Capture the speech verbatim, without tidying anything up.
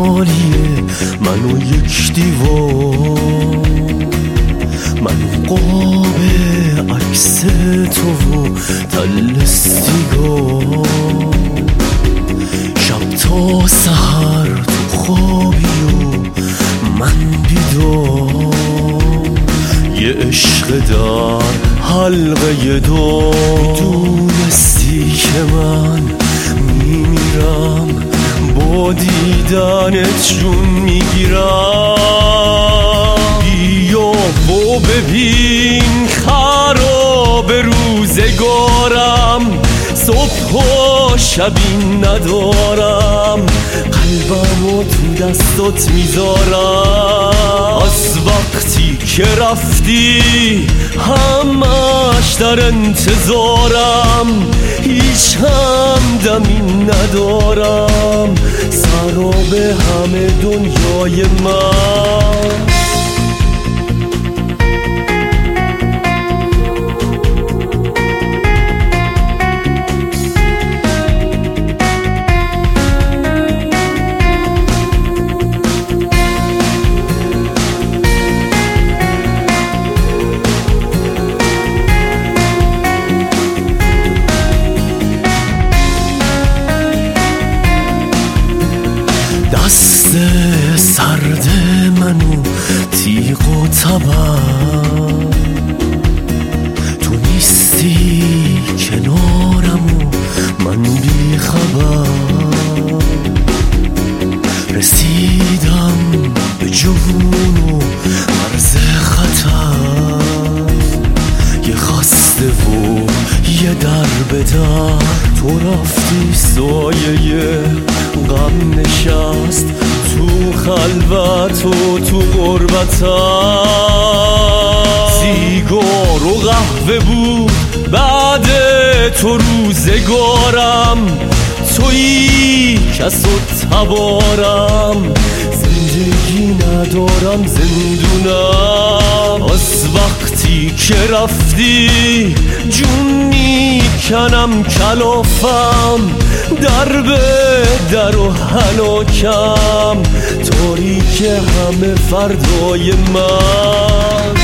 خالیه من و یک دیوار، من قاب عکس تو و تلستیگار. شب تا سحر تو خوابی و من بیدار، یه عشق در حلقه دار. دونستی که من میمیرم با دیدنت جون میگیرم. بیا و ببین خراب روزگارم، صبح و شبی ندارم، قلبمو تو دستات میذارم. از وقتی که رفتی همش در انتظارم، هیچ همدمی ندارم، سراب همه دنیای من. دست سرد منو تیغ و تبر، تو نیستی کنارم و من بی خبر. رسیدم به جون و مرز خطر، یه خسته و یه در به در. تو رفتی سایه غم نشست تو خلوت و تو غربتم. سیگار و قهوه بود بعد تو روزگارم، تویی کس و تبارم. زندگی ندارم زندونم، از وقتی که رفتی جون میکنم کلافم. در به در و هلاکم، تاریک همه فردای من.